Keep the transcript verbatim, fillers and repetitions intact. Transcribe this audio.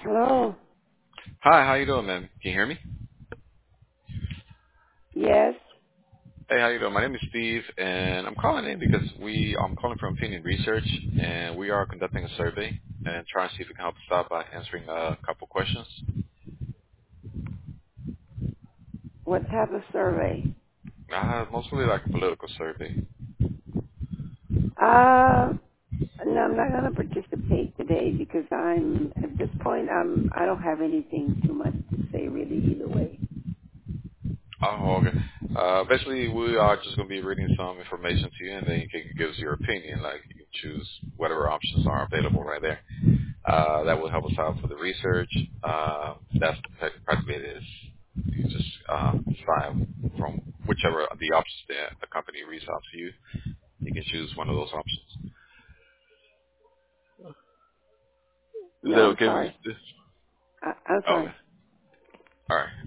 Hello. Hi, how you doing, man? Can you hear me? Yes. Hey, how you doing? My name is Steve, and I'm calling in because we I'm calling from Opinion Research, and we are conducting a survey and trying to see if we can help us out by answering a couple questions. What type of survey? Uh, mostly like a political survey. Uh, no, I'm not going to participate today because I'm at this point. I'm. I don't have anything too much to say really either way. Oh, okay. Uh, basically, we are just going to be reading some information to you, and then you can give us your opinion. Like you can choose whatever options are available right there. Uh, that will help us out for the research. Uh, that's practically it is. You just uh, decide from whichever of the options that the company reads out to you. You can choose one of those options. Is No, that I'm okay with sorry. you? I, I'm Oh, okay. sorry. All right.